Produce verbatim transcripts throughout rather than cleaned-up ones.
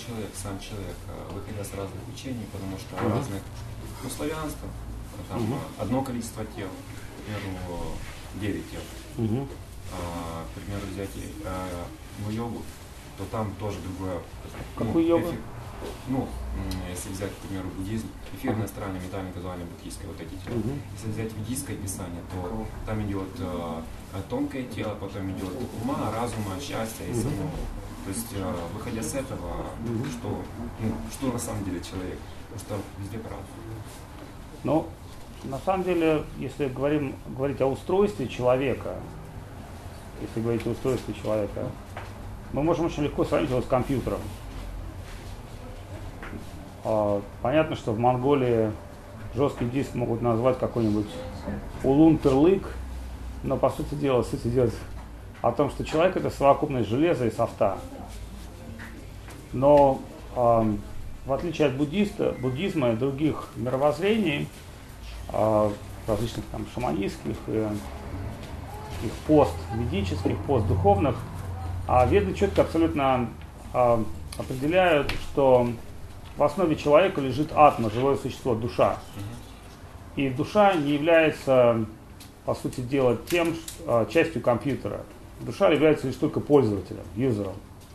человек, сам человек, выходя с разных учений, потому что uh-huh. разных, ну, славянство, там uh-huh. одно количество тел, к примеру, девять тел. Uh-huh. А, к примеру, взять а, в йогу, то там тоже другое. Какую ну, йогу? Эфир, ну, если взять, к примеру, буддизм, эфирное строение, метально-казуальное, буддийское, вот эти тела. Uh-huh. Если взять ведическое писание, то там идет а, тонкое тело, потом идет ума, разума, счастья и uh-huh. самого. То есть, а, выходя с этого, uh-huh. что, ну, что на самом деле человек? Потому что везде прав. Ну, на самом деле, если говорим, говорить о устройстве человека, если говорить о устройстве человека, мы можем очень легко сравнить его с компьютером. Понятно, что в Монголии жесткий диск могут назвать какой-нибудь улун-тырлык, но по сути дела, суть идет о том, что человек — это совокупность железа и софта. Но э, в отличие от буддиста, буддизма и других мировоззрений, э, различных там шаманистских, э, их пост-ведических, пост-духовных, а веды четко абсолютно э, определяют, что в основе человека лежит атма, живое существо, душа. И душа не является, по сути дела, тем, э, частью компьютера. Душа является лишь только пользователем, юзером.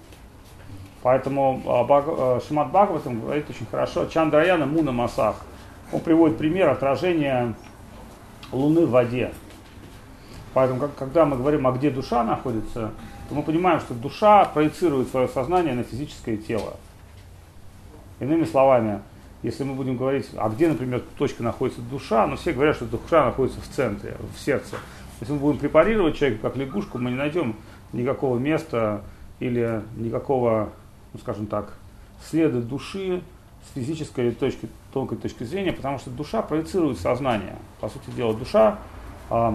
Поэтому э, Баг, э, Шримад Бхагаватам говорит очень хорошо. Чандраяна Муна Масах. Он приводит пример отражения Луны в воде. Поэтому, как, когда мы говорим, а где душа находится, то мы понимаем, что душа проецирует свое сознание на физическое тело. Иными словами, если мы будем говорить, а где, например, точка находится душа, но все говорят, что душа находится в центре, в сердце. Если мы будем препарировать человека как лягушку, мы не найдем никакого места или никакого, ну, скажем так, следа души с физической точки, тонкой точки зрения, потому что душа проецирует сознание. По сути дела, душа э,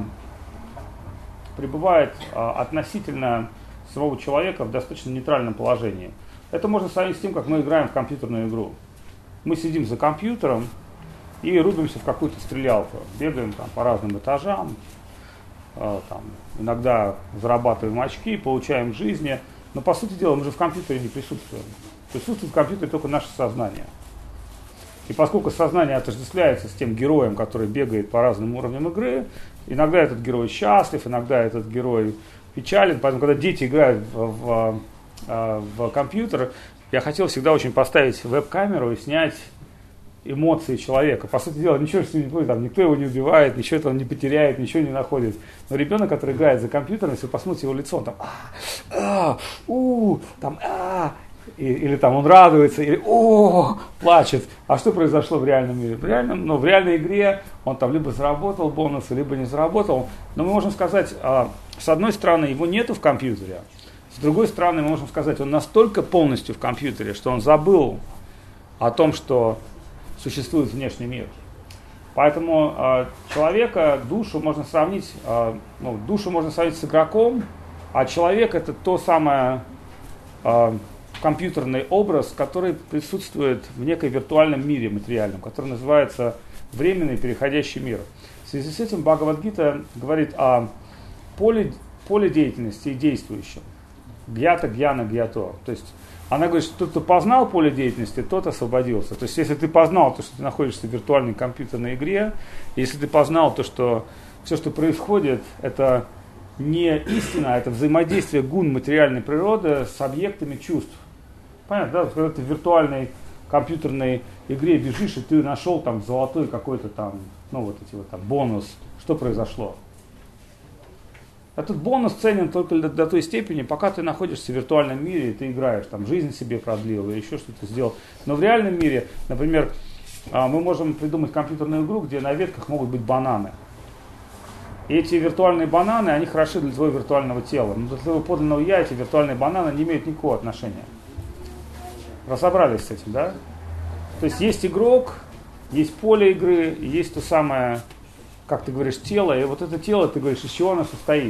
пребывает э, относительно самого человека в достаточно нейтральном положении. Это можно сравнить с тем, как мы играем в компьютерную игру. Мы сидим за компьютером и рубимся в какую-то стрелялку, бегаем там по разным этажам, э, там, иногда зарабатываем очки, получаем жизни, но по сути дела мы же в компьютере не присутствуем. Присутствует в компьютере только наше сознание. И поскольку сознание отождествляется с тем героем, который бегает по разным уровням игры, иногда этот герой счастлив, иногда этот герой печален, поэтому когда дети играют в, в в компьютер, я хотел всегда очень поставить веб-камеру и снять эмоции человека. По сути дела, ничего с ним не будет, там, никто его не убивает, ничего там не потеряет, ничего не находит. Но ребенок, который играет за компьютером, если посмотреть его лицо, он там а, а, у, там а, и, или там он радуется, или о, плачет. А что произошло в реальном мире? В реальном, ну, в реальной игре он там либо заработал бонусы, либо не заработал. Но мы можем сказать, а, с одной стороны, его нету в компьютере. С другой стороны, мы можем сказать, он настолько полностью в компьютере, что он забыл о том, что существует внешний мир. Поэтому э, человека, душу можно сравнить, э, ну, душу можно сравнить с игроком, а человек — это то самое э, компьютерный образ, который присутствует в некой виртуальном мире материальном, который называется временный переходящий мир. В связи с этим Бхагавад-гита говорит о поле, поле деятельности и действующем. Гьята, гьяна, гьято. То есть она говорит, что тот, кто познал поле деятельности, тот освободился. То есть если ты познал то, что ты находишься в виртуальной компьютерной игре, если ты познал то, что все, что происходит, это не истина, а это взаимодействие гун материальной природы с объектами чувств. Понятно, да? Когда ты в виртуальной компьютерной игре бежишь, и ты нашел там золотой какой-то там, ну вот эти вот там бонус, что произошло? Этот бонус ценен только до, до той степени, пока ты находишься в виртуальном мире, и ты играешь, там, жизнь себе продлил или еще что-то сделал. Но в реальном мире, например, мы можем придумать компьютерную игру, где на ветках могут быть бананы. И эти виртуальные бананы, они хороши для твоего виртуального тела. Но для твоего подлинного я эти виртуальные бананы не имеют никакого отношения. Разобрались с этим, да? То есть есть игрок, есть поле игры, и есть то самое, как ты говоришь, тело, и вот это тело, ты говоришь, из чего оно состоит?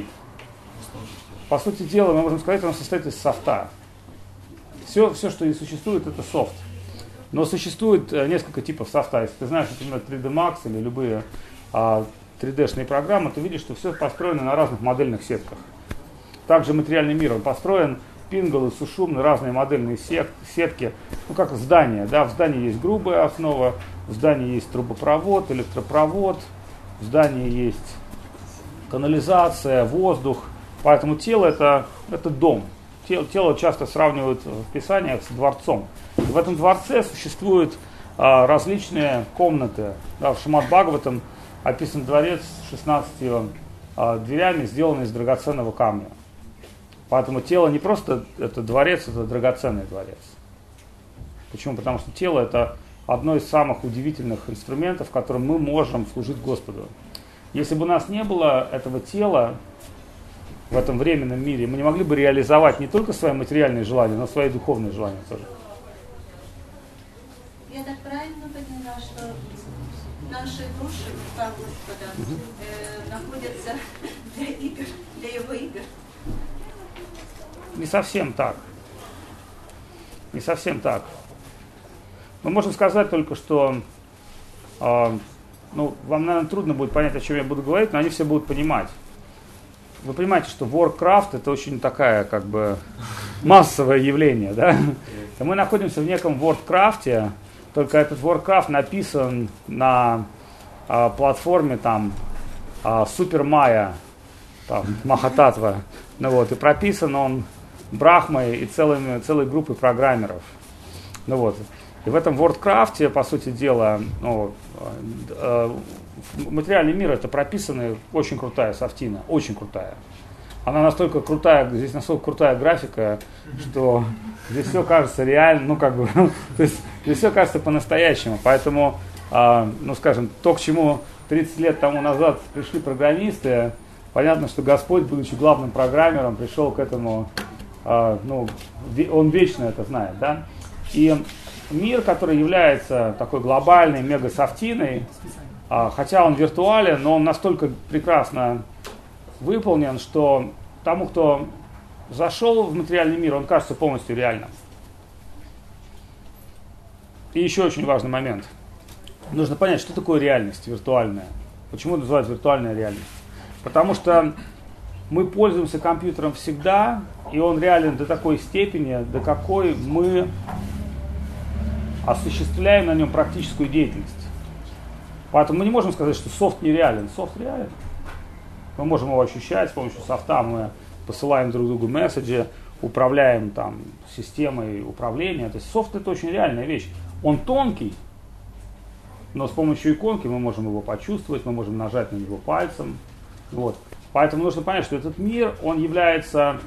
По сути дела, мы можем сказать, оно состоит из софта. Все, все, что и существует, это софт. Но существует несколько типов софта. Если ты знаешь, например, три дэ Max или любые а, три дэ-шные программы, ты видишь, что все построено на разных модельных сетках. Также материальный мир, он построен пингалы, сушумны, разные модельные сет, сетки, ну как здание, да, в здании есть грубая основа, в здании есть трубопровод, электропровод, в здании есть канализация, воздух, поэтому тело это, это дом. Тело, тело часто сравнивают в Писаниях с дворцом. И в этом дворце существуют а, различные комнаты. Да, в Шримад Бхагаватам описан дворец с шестнадцатью а, дверями, сделанный из драгоценного камня. Поэтому тело не просто это дворец, это драгоценный дворец. Почему? Потому что тело это одно из самых удивительных инструментов, которым мы можем служить Господу. Если бы у нас не было этого тела в этом временном мире, мы не могли бы реализовать не только свои материальные желания, но и свои духовные желания тоже. Я так правильно поняла, что наши души Господа угу. э, находятся для игр, для его игр? Не совсем так. Не совсем так. Мы можем сказать только, что э, ну, вам, наверное, трудно будет понять, о чем я буду говорить, но они все будут понимать. Вы понимаете, что Warcraft это очень такая, как бы, массовое явление, да? Мы находимся в неком Warcraft, только этот Warcraft написан на а, платформе там а, Super Maya, там, Махататва, ну вот, и прописан он Брахмой и целыми, целой группой программеров. Ну вот. И в этом Warcraft, по сути дела, ну, э, материальный мир это прописанная очень крутая софтина, очень крутая. Она настолько крутая, здесь настолько крутая графика, что здесь все кажется реально, ну как бы, то есть здесь все кажется по-настоящему. Поэтому, э, ну скажем, то, к чему тридцать лет тому назад пришли программисты, понятно, что Господь, будучи главным программером, пришел к этому, э, ну, он вечно это знает, да. И мир, который является такой глобальной мега-софтиной, э, хотя он виртуален, но он настолько прекрасно выполнен, что тому, кто зашел в материальный мир, он кажется полностью реальным. И еще очень важный момент. Нужно понять, что такое реальность виртуальная. Почему называют виртуальная реальность? Потому что мы пользуемся компьютером всегда, и он реален до такой степени, до какой мы осуществляем на нем практическую деятельность. Поэтому мы не можем сказать, что софт нереален. Софт реален. Мы можем его ощущать с помощью софта, мы посылаем друг другу месседжи, управляем там системой управления. То есть софт это очень реальная вещь. Он тонкий, но с помощью иконки мы можем его почувствовать, мы можем нажать на него пальцем. Вот. Поэтому нужно понять, что этот мир, он является,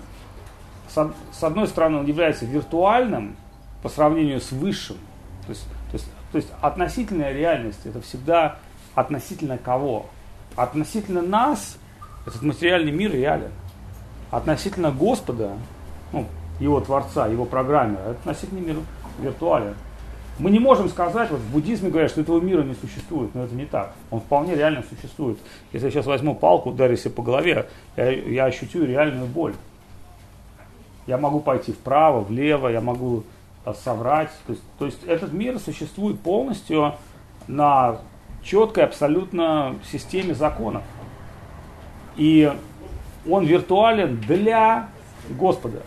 с одной стороны, он является виртуальным по сравнению с высшим. То есть, то есть, то есть относительная реальность это всегда относительно кого? Относительно нас этот материальный мир реален. Относительно Господа, ну, его Творца, его программера, относительный мир виртуален. Мы не можем сказать, вот в буддизме говорят, что этого мира не существует, но это не так. Он вполне реально существует. Если я сейчас возьму палку, ударю себе по голове, я, я ощущу реальную боль. Я могу пойти вправо, влево, я могу а, соврать. То есть, то есть этот мир существует полностью на четкой абсолютно системе законов. И он виртуален для Господа.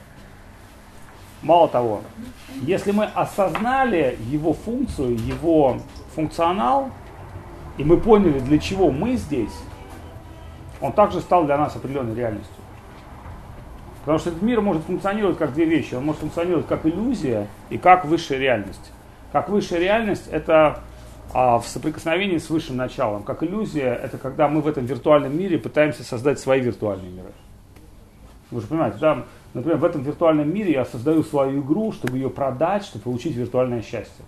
Мало того, если мы осознали его функцию, его функционал, и мы поняли, для чего мы здесь, он также стал для нас определенной реальностью. Потому что этот мир может функционировать как две вещи. Он может функционировать как иллюзия и как высшая реальность. Как высшая реальность это а, в соприкосновении с высшим началом. Как иллюзия это когда мы в этом виртуальном мире пытаемся создать свои виртуальные миры. Вы же понимаете, да? Например, в этом виртуальном мире я создаю свою игру, чтобы ее продать, чтобы получить виртуальное счастье.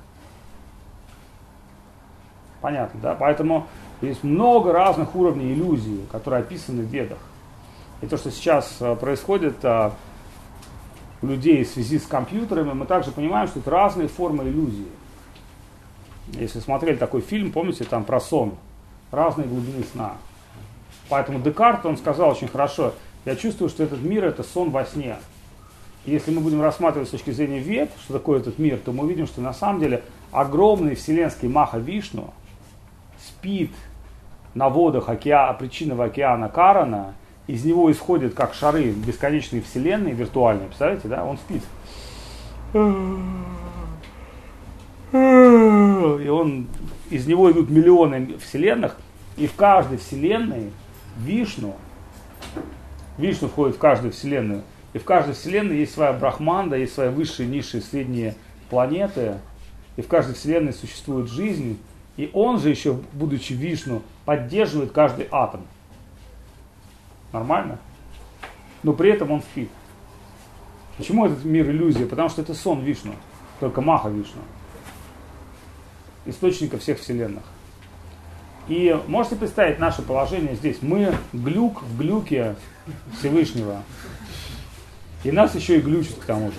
Понятно, да? Поэтому есть много разных уровней иллюзий, которые описаны в Ведах. И то, что сейчас происходит а, у людей в связи с компьютерами, мы также понимаем, что это разные формы иллюзии. Если смотрели такой фильм, помните, там про сон, разные глубины сна. Поэтому Декарт, он сказал очень хорошо, я чувствую, что этот мир это сон во сне. И если мы будем рассматривать с точки зрения Вед, что такое этот мир, то мы увидим, что на самом деле огромный вселенский Маха Вишну спит на водах океана, причинного океана Карана из него исходят как шары бесконечные вселенные виртуальные, представляете, да, он спит. И он, из него идут миллионы вселенных, и в каждой вселенной Вишну, Вишну входит в каждую вселенную, и в каждой вселенной есть своя брахманда, есть свои высшие, низшие, средние планеты, и в каждой вселенной существует жизнь, и он же еще, будучи Вишну, поддерживает каждый атом. Нормально? Но при этом он спит. Почему этот мир иллюзия? Потому что это сон Вишну, только Маха Вишну, источника всех вселенных. И можете представить наше положение здесь? Мы глюк в глюке Всевышнего. И нас еще и глючит к тому же.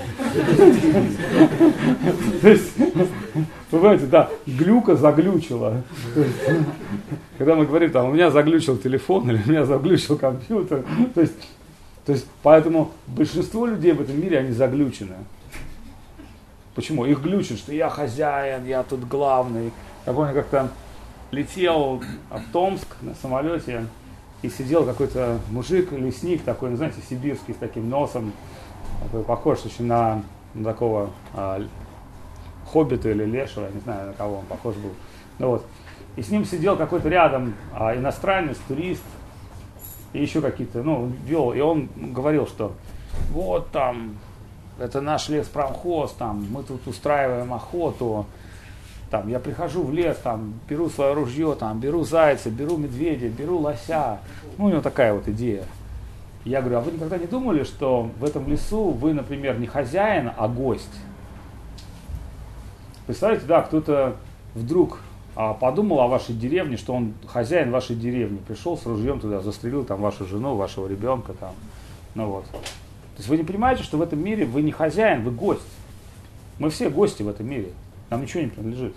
То есть, понимаете, да, глюка заглючила. Когда мы говорим, там, у меня заглючил телефон или у меня заглючил компьютер. То есть, то есть, поэтому большинство людей в этом мире, они заглючены. Почему? Их глючит, что я хозяин, я тут главный. Я помню, как-то летел в Томск на самолете, и сидел какой-то мужик, лесник такой, ну, знаете, сибирский, с таким носом, такой, похож очень на, на такого а, хоббита или лешего, я не знаю, на кого он похож был. Ну, вот. И с ним сидел какой-то рядом а, иностранец, турист, и еще какие-то, ну, вел, и он говорил, что вот там, это наш леспромхоз, там, мы тут устраиваем охоту, там, я прихожу в лес, там, беру свое ружье, там, беру зайца, беру медведя, беру лося. Ну, у него такая вот идея. Я говорю, а вы никогда не думали, что в этом лесу вы, например, не хозяин, а гость? Представляете, да, кто-то вдруг а, подумал о вашей деревне, что он хозяин вашей деревни, пришел с ружьем туда, застрелил там вашу жену, вашего ребенка, там, ну вот. То есть вы не понимаете, что в этом мире вы не хозяин, вы гость. Мы все гости в этом мире. Нам ничего не принадлежит.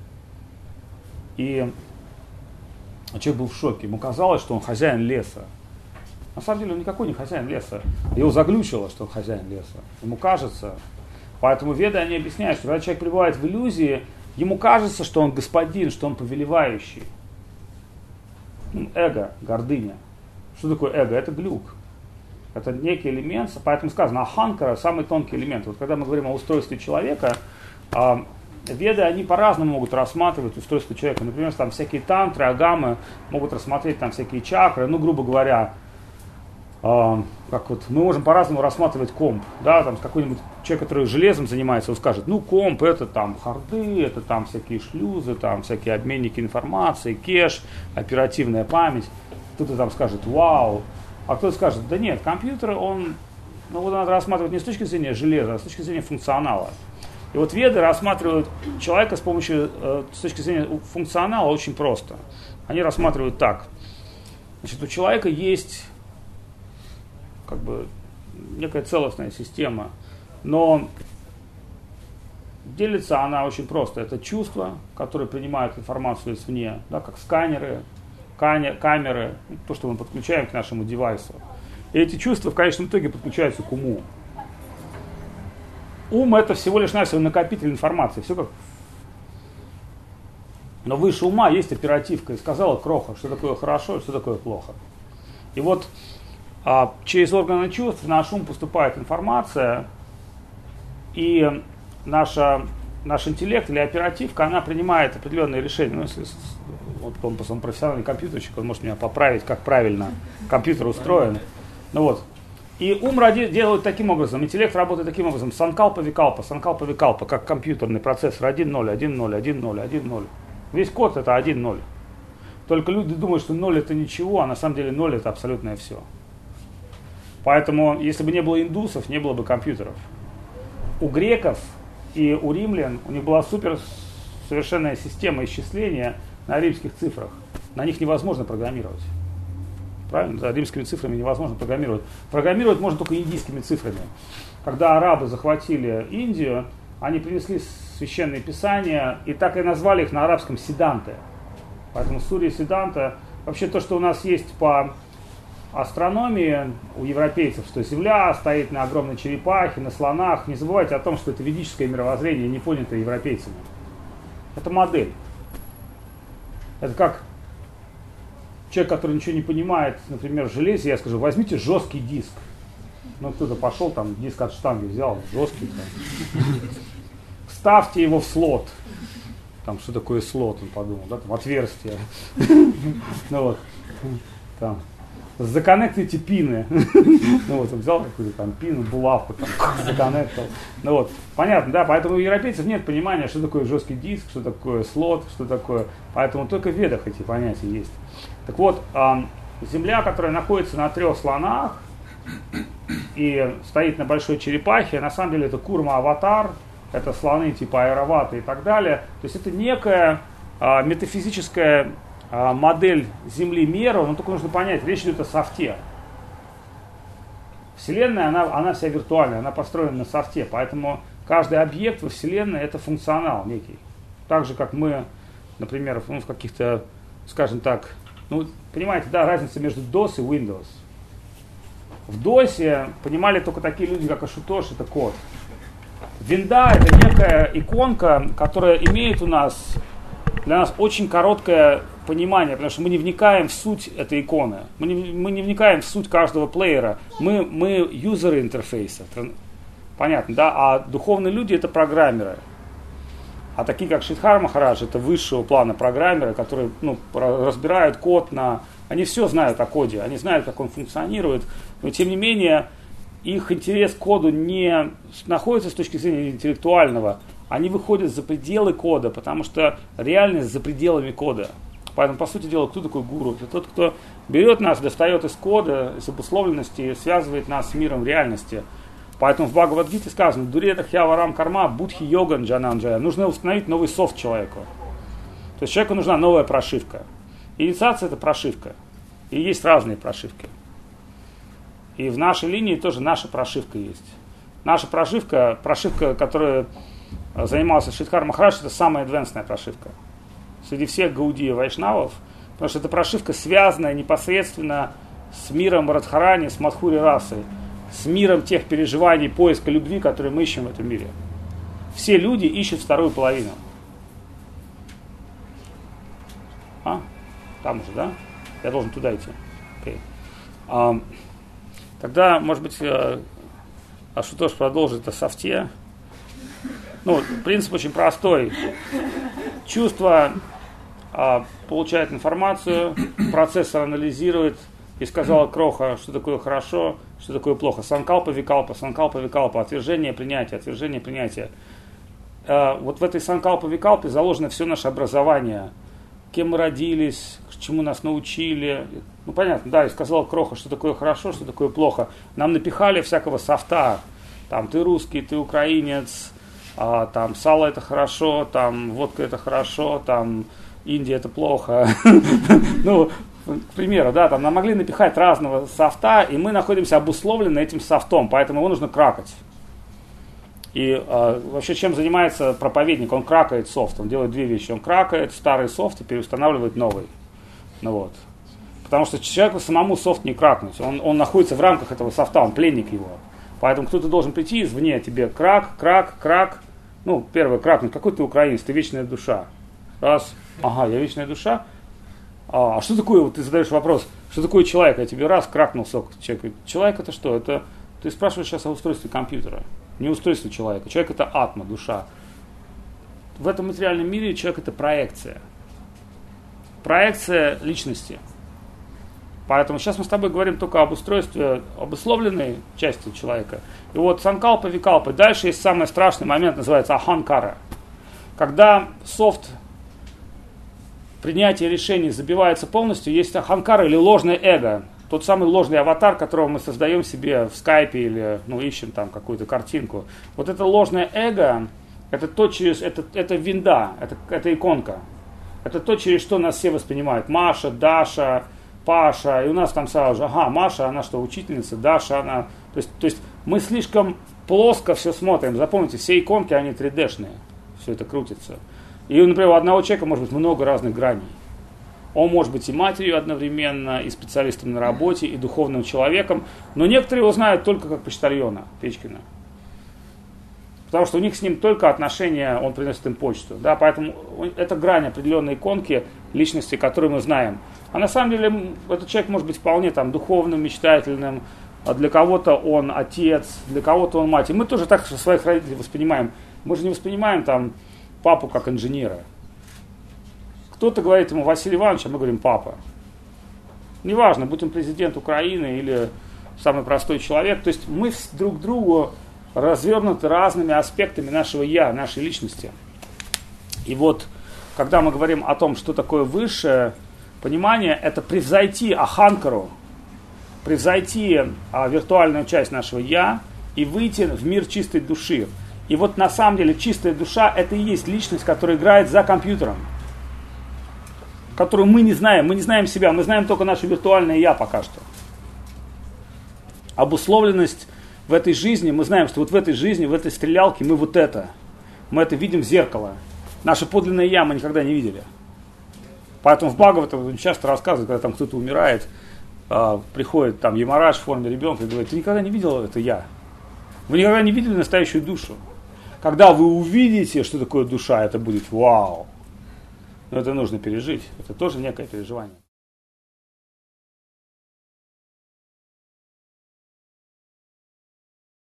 И человек был в шоке. Ему казалось, что он хозяин леса. На самом деле он никакой не хозяин леса. Его заглючило, что он хозяин леса. Ему кажется. Поэтому веды, они объясняют, что когда человек пребывает в иллюзии, ему кажется, что он господин, что он повелевающий. Эго, гордыня. Что такое эго? Это глюк. Это некий элемент, поэтому сказано, аханкара – самый тонкий элемент. Вот когда мы говорим о устройстве человека, веды, они по-разному могут рассматривать устройство человека. Например, там всякие тантры, агамы могут рассмотреть там всякие чакры. Ну, грубо говоря, э, как вот мы можем по-разному рассматривать комп. Да, там какой-нибудь человек, который железом занимается, он скажет, ну, комп это там харды, это там всякие шлюзы, там всякие обменники информации, кеш, оперативная память. Кто-то там скажет, вау. А кто-то скажет, да нет, компьютер, он, ну, вот надо рассматривать не с точки зрения железа, а с точки зрения функционала. И вот веды рассматривают человека с помощью, э, с точки зрения функционала очень просто. Они рассматривают так. Значит, у человека есть как бы некая целостная система, но делится она очень просто. Это чувства, которые принимают информацию извне, да, как сканеры, камеры, то, что мы подключаем к нашему девайсу. И эти чувства в конечном итоге подключаются к уму. Ум это всего лишь навсего накопитель информации. Все как. Но выше ума есть оперативка. И сказала Кроха, что такое хорошо, что такое плохо. И вот а, через органы чувств в наш ум поступает информация, и наша, наш интеллект или оперативка, она принимает определенные решения. Ну, если вот он, он профессиональный компьютерщик, он может меня поправить, как правильно компьютер устроен. Ну вот. И ум ради, делает таким образом, интеллект работает таким образом, санкалпа-викалпа, санкалпа-викалпа, как компьютерный процессор один ноль, один ноль, один ноль, один ноль. Весь код это один ноль. Только люди думают, что ноль это ничего, а на самом деле ноль это абсолютное все. Поэтому, если бы не было индусов, не было бы компьютеров. У греков и у римлян у них была супер совершенная система исчисления на римских цифрах. На них невозможно программировать. Правильно? За римскими цифрами невозможно программировать. Программировать можно только индийскими цифрами. Когда арабы захватили Индию, они принесли священные писания и так и назвали их на арабском Сиданте. Поэтому Сурья Сиданта, вообще то, что у нас есть по астрономии у европейцев, что Земля стоит на огромной черепахе, на слонах. Не забывайте о том, что это ведическое мировоззрение, не понятое европейцами. Это модель. Это как человек, который ничего не понимает, например, в железе, я скажу, возьмите жесткий диск. Ну, кто-то пошел, там, диск от штанги взял, жесткий. Там. Вставьте его в слот. Там, что такое слот, он подумал, да, там, отверстие. Ну вот, там. Законнектите пины. Ну вот, он взял какую-то там пину, булавку, там, законнектил. Ну вот, понятно, да, поэтому у европейцев нет понимания, что такое жесткий диск, что такое слот, что такое. Поэтому только в ведах эти понятия есть. Так вот, Земля, которая находится на трех слонах и стоит на большой черепахе, на самом деле это Курма-аватар, это слоны типа Айравата и так далее. То есть это некая а, метафизическая а, модель Земли мира, но только нужно понять, речь идет о софте. Вселенная, она, она вся виртуальная, она построена на софте, поэтому каждый объект во Вселенной это функционал некий. Так же, как мы, например, ну, в каких-то, скажем так, ну, понимаете, да, разница между дос и Windows. В досе понимали только такие люди, как Ашутош, это код. Винда это некая иконка, которая имеет у нас, для нас очень короткое понимание, потому что мы не вникаем в суть этой иконы, мы не, мы не вникаем в суть каждого плеера, мы, мы юзеры интерфейса, понятно, да, а духовные люди это программеры. А такие, как Шридхар Махарадж, это высшего плана программеры, которые ну, разбирают код на... Они все знают о коде, они знают, как он функционирует, но тем не менее их интерес к коду не находится с точки зрения интеллектуального, они выходят за пределы кода, потому что реальность за пределами кода. Поэтому, по сути дела, кто такой гуру? Это тот, кто берет нас, достает из кода, из обусловленности и связывает нас с миром реальности. Поэтому в Бхагавад-гите сказано, Дурета Хьяварам Карма, Будхи Йоган Джананджая. Нужно установить новый софт человеку. То есть человеку нужна новая прошивка. Инициация это прошивка. И есть разные прошивки. И в нашей линии тоже наша прошивка есть. Наша прошивка, прошивка, которая занимался Шридхар Махарадж, это самая адвенсная прошивка. Среди всех Гауди и Вайшнавов. Потому что эта прошивка связана непосредственно с миром Радхарани, с Мадхури расой. С миром тех переживаний, поиска любви, которые мы ищем в этом мире. Все люди ищут вторую половину. А? Там уже, да? Я должен туда идти. Okay. А, тогда, может быть, Ашутош продолжит о софте. Ну, принцип очень простой. Чувство а, получает информацию, процессор анализирует, и сказала Кроха, что такое хорошо, что такое плохо. Санкалпа, викалпа, санкалпа, викалпа, отвержение, принятие, отвержение, принятие. Э, вот в этой санкалпа, викалпе заложено все наше образование. Кем мы родились, чему нас научили. Ну, понятно, да, и сказала Кроха, что такое хорошо, что такое плохо. Нам напихали всякого софта. Там, ты русский, ты украинец, а, там, сало это хорошо, там, водка это хорошо, там, Индия это плохо. Ну, к примеру, да, там нам могли напихать разного софта, и мы находимся обусловлены этим софтом, поэтому его нужно кракать. И э, вообще чем занимается проповедник? Он кракает софт, он делает две вещи. Он кракает старый софт и переустанавливает новый. Ну вот. Потому что человеку самому софт не кракнуть, он, он находится в рамках этого софта, он пленник его. Поэтому кто-то должен прийти извне тебе крак, крак, крак. Ну, первое кракнуть, какой ты украинец, ты вечная душа. Раз, ага, я вечная душа. А, а что такое, вот ты задаешь вопрос, что такое человек? Я тебе раз кракнул сок. Человек, человек это что? Это ты спрашиваешь сейчас о устройстве компьютера, не устройстве человека. Человек это атма, душа. В этом материальном мире человек это проекция. Проекция личности. Поэтому сейчас мы с тобой говорим только об устройстве обусловленной части человека. И вот санкалпа, викалпа. Дальше есть самый страшный момент, называется аханкара. Когда софт принятие решений забивается полностью, есть аханкара или ложное эго. Тот самый ложный аватар, которого мы создаем себе в скайпе или ну, ищем там какую-то картинку. Вот это ложное эго, это то через, это, это винда, это, это иконка. Это то, через что нас все воспринимают. Маша, Даша, Паша. И у нас там сразу же, ага, Маша, она что, учительница, Даша, она... То есть, то есть мы слишком плоско все смотрим. Запомните, все иконки, они три дэ-шные. Все это крутится. И, например, у одного человека может быть много разных граней. Он может быть и матерью одновременно, и специалистом на работе, и духовным человеком. Но некоторые его знают только как почтальона Печкина. Потому что у них с ним только отношения, он приносит им почту. Да, поэтому это грань определенной иконки личности, которую мы знаем. А на самом деле этот человек может быть вполне там, духовным, мечтательным. А для кого-то он отец, для кого-то он мать. И мы тоже так своих родителей воспринимаем. Мы же не воспринимаем там папу как инженера. Кто-то говорит ему Василий Иванович, а мы говорим папа. Неважно, будь он президент Украины или самый простой человек. То есть мы друг к другу развернуты разными аспектами нашего я, нашей личности. И вот, когда мы говорим о том, что такое высшее понимание, это превзойти Аханкару, превзойти а, виртуальную часть нашего я и выйти в мир чистой души. И вот на самом деле чистая душа это и есть личность, которая играет за компьютером, которую мы не знаем, мы не знаем себя, мы знаем только наше виртуальное я пока что. Обусловленность в этой жизни, мы знаем, что вот в этой жизни, в этой стрелялке мы вот это, мы это видим в зеркало. Наше подлинное я мы никогда не видели. Поэтому в Бхагаватам часто рассказывают, когда там кто-то умирает, а, приходит там Ямарадж в форме ребенка и говорит, ты никогда не видел это я? Вы никогда не видели настоящую душу? Когда вы увидите, что такое душа, это будет вау. Но это нужно пережить. Это тоже некое переживание.